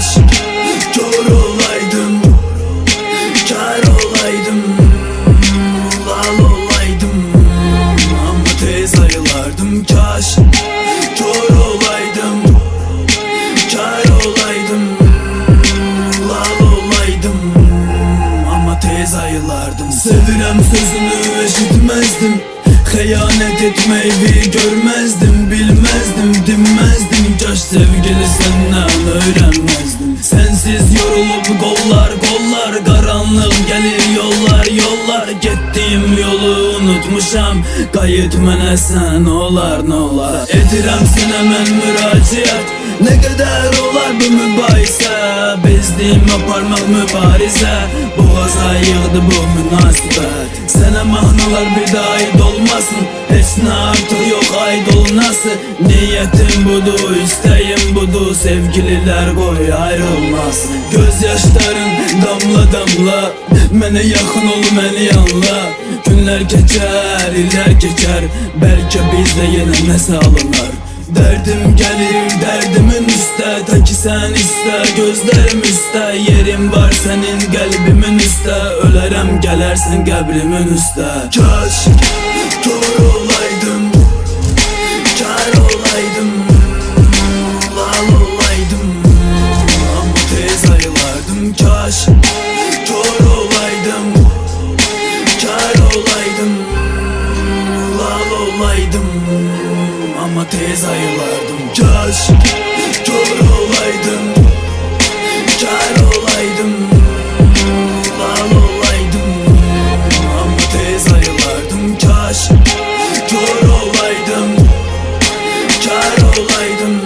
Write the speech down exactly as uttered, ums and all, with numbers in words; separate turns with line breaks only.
Kaş kör olaydım, kar olaydım, lal olaydım, ama tez ayılardım. Kaş kör olaydım, kar olaydım, lal olaydım, ama tez ayılardım. Sevirem sözünü eşitmezdim, xəyanət etmeyi görmezdim, bilmezdim, dinmezdim. Kaş sevgili senden öğrenmezdim. Sensiz yorulup kollar kollar, karanlık gelir yollar yollar. Gittiğim yolu unutmuşam, qayıt mənə sən olar ne olar. Edirəm sənə mən müraciət, ne kadar olar bu mübahisə. Bezdim aparmaq mübarizə, boğaza yığdı bu münasibət. Sənə mahnalar bir daha ait olmasın, heç nə artıq yox ait olunası. Niyetim budur, isteğim budur, sevgililer koy ayrılmasın. Gözyaşların damla damla, mənə yaxın ol, məni anla. Günler geçer, iller geçer, belki bizde yenə nəsə alınır. Derdim gelir derdimin üstə, ta ki sen iste, gözlerim üstə. Yerim var senin kalbimin üstə, ölərəm gələrsən qəbrimin üstə. Kaş kör olaydım, kar olaydım, lal olaydım, ama tez ayılardım. Kaş kör olaydım, kar olaydım, lal olaydım, ama tez ayılardım. Kaş kör olaydım, kar olaydım, lal olaydım, ama tez ayılardım. Kaş kör olaydım, kar olaydım,